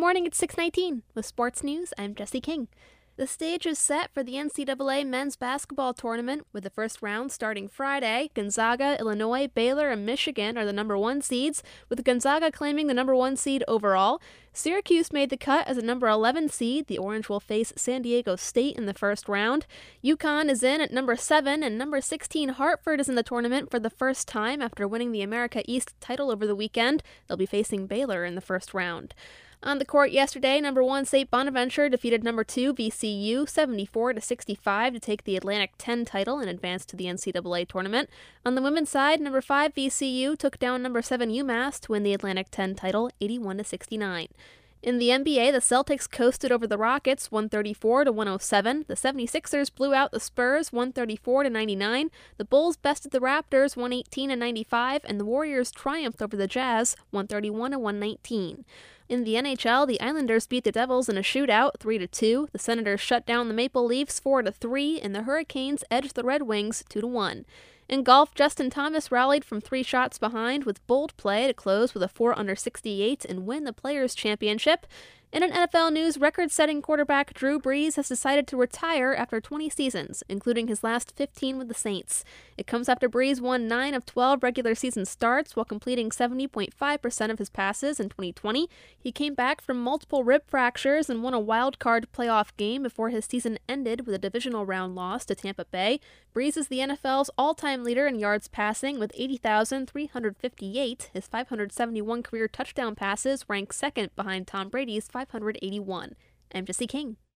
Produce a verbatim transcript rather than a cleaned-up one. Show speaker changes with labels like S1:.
S1: morning, it's six nineteen. With sports news, I'm Jesse King. The stage is set for the N C double A men's basketball tournament, with the first round starting Friday. Gonzaga, Illinois, Baylor, and Michigan are the number one seeds, with Gonzaga claiming the number one seed overall. Syracuse made the cut as a number eleven seed. The Orange will face San Diego State in the first round. UConn is in at number seven, and number sixteen Hartford is in the tournament for the first time after winning the America East title over the weekend. They'll be facing Baylor in the first round. On the court yesterday, number one Saint Bonaventure defeated number two V C U seventy-four to sixty-five to take the Atlantic ten title and advance to the N C double A tournament. On the women's side, number five V C U took down number seven UMass to win the Atlantic ten title eighty-one to sixty-nine. In the N B A, the Celtics coasted over the Rockets one thirty-four to one oh seven. The seventy-sixers blew out the Spurs one thirty-four to ninety-nine. The Bulls bested the Raptors one eighteen to ninety-five, and the Warriors triumphed over the Jazz one thirty-one to one nineteen. In the N H L, the Islanders beat the Devils in a shootout three to two. The Senators shut down the Maple Leafs four to three, and the Hurricanes edged the Red Wings two to one. In golf, Justin Thomas rallied from three shots behind with bold play to close with a four under sixty-eight and win the Players' Championship. In an N F L news, record-setting quarterback Drew Brees has decided to retire after twenty seasons, including his last fifteen with the Saints. It comes after Brees won nine of twelve regular season starts while completing seventy point five percent of his passes in twenty twenty. He came back from multiple rib fractures and won a wild-card playoff game before his season ended with a divisional round loss to Tampa Bay. Brees is the N F L's all-time leader in yards passing with eighty thousand three hundred fifty-eight. His five hundred seventy-one career touchdown passes rank second behind Tom Brady's five hundred eighty-one. I'm Jesse King.